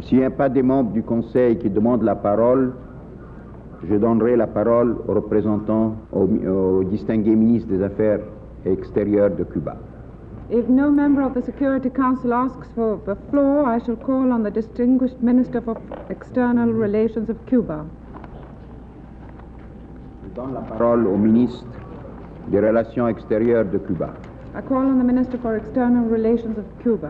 S'il n'y a pas des membres du Conseil qui demandent la parole, je donnerai la parole aux représentants, au distingué ministre des Affaires extérieures de Cuba. If no member of the Security Council asks for the floor, I shall call on the distinguished Minister for External Relations of Cuba. Je donne la parole au ministre des Relations extérieures de Cuba. I call on the Minister for External Relations of Cuba.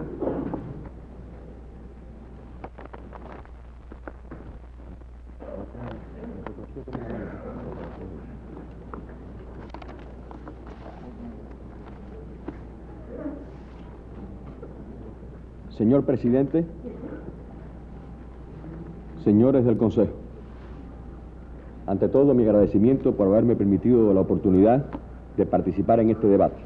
Señor Presidente, señores del Consejo, ante todo mi agradecimiento por haberme permitido la oportunidad de participar en este debate.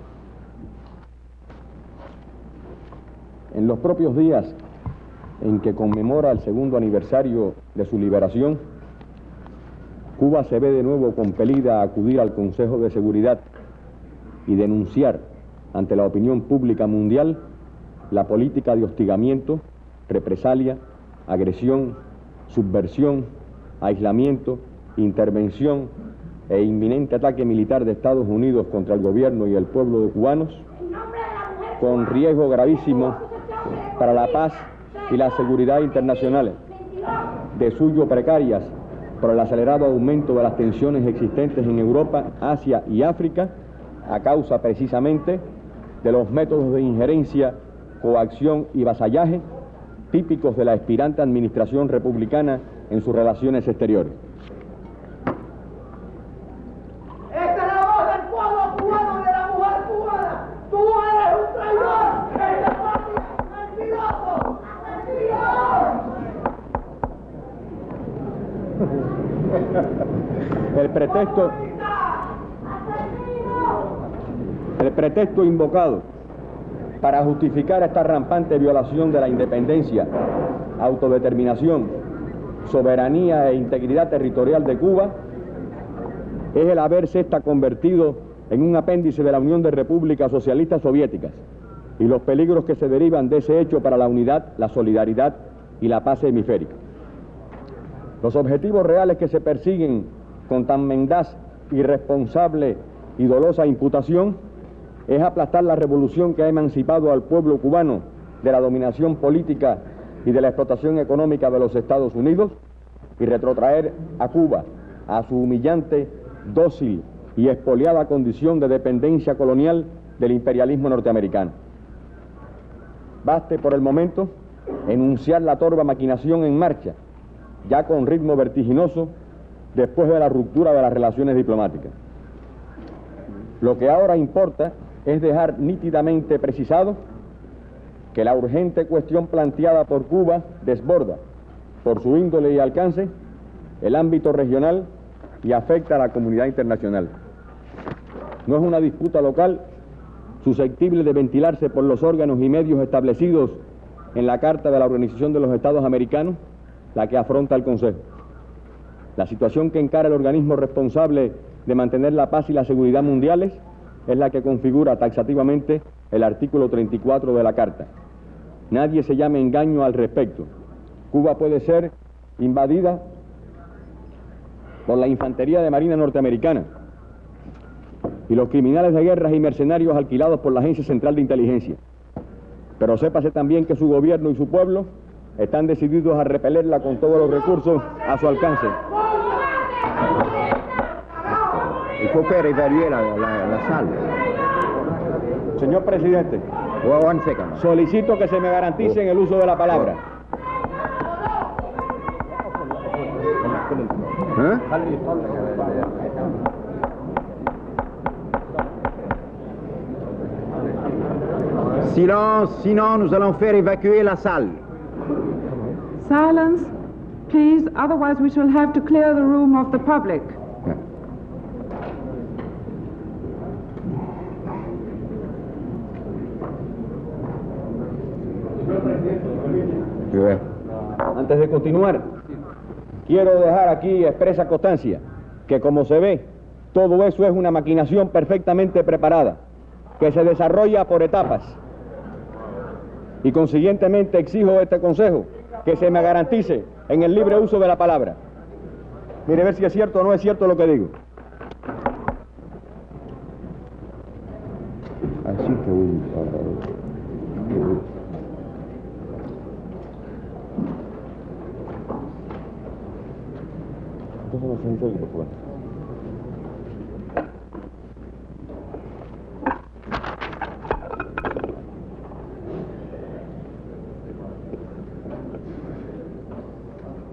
En los propios días en que conmemora el segundo aniversario de su liberación, Cuba se ve de nuevo compelida a acudir al Consejo de Seguridad y denunciar ante la opinión pública mundial la política de hostigamiento, represalia, agresión, subversión, aislamiento, intervención e inminente ataque militar de Estados Unidos contra el gobierno y el pueblo de cubanos, con riesgo gravísimo para la paz y la seguridad internacionales, de suyo precarias por el acelerado aumento de las tensiones existentes en Europa, Asia y África, a causa precisamente de los métodos de injerencia, coacción y vasallaje típicos de la aspirante administración republicana en sus relaciones exteriores. Esta es la voz del pueblo cubano y de la mujer cubana. Tú eres un traidor, eres mentiroso, mentiroso. El pretexto invocado para justificar esta rampante violación de la independencia, autodeterminación, soberanía e integridad territorial de Cuba es el haberse esta convertido en un apéndice de la Unión de Repúblicas Socialistas Soviéticas y los peligros que se derivan de ese hecho para la unidad, la solidaridad y la paz hemisférica. Los objetivos reales que se persiguen con tan mendaz, irresponsable y dolosa imputación es aplastar la revolución que ha emancipado al pueblo cubano de la dominación política y de la explotación económica de los Estados Unidos y retrotraer a Cuba a su humillante, dócil y expoliada condición de dependencia colonial del imperialismo norteamericano. Baste por el momento enunciar la torva maquinación en marcha, ya con ritmo vertiginoso, después de la ruptura de las relaciones diplomáticas. Lo que ahora importa es dejar nítidamente precisado que la urgente cuestión planteada por Cuba desborda, por su índole y alcance, el ámbito regional y afecta a la comunidad internacional. No es una disputa local susceptible de ventilarse por los órganos y medios establecidos en la Carta de la Organización de los Estados Americanos, la que afronta el Consejo. La situación que encara el organismo responsable de mantener la paz y la seguridad mundiales es la que configura taxativamente el artículo 34 de la Carta. Nadie se llame engaño al respecto. Cuba puede ser invadida por la infantería de marina norteamericana y los criminales de guerras y mercenarios alquilados por la Agencia Central de Inteligencia. Pero sépase también que su gobierno y su pueblo están decididos a repelerla con todos los recursos a su alcance. Il faut faire évaluer la salle. Señor Presidente, One second. solicito que se me garantice en el uso de la palabra. Silence, sinon nous allons faire évacuer la salle. Silence, please, otherwise we shall have to clear the room of the public. Antes de continuar, quiero dejar aquí expresa constancia que, como se ve, todo eso es una maquinación perfectamente preparada, que se desarrolla por etapas. Y consiguientemente exijo a este Consejo que se me garantice en el libre uso de la palabra. Mire a ver si es cierto o no es cierto lo que digo. Así que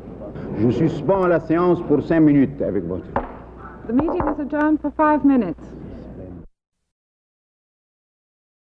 Je suspends la séance pour 5 minutes avec votre... The meeting is adjourned for 5 minutes.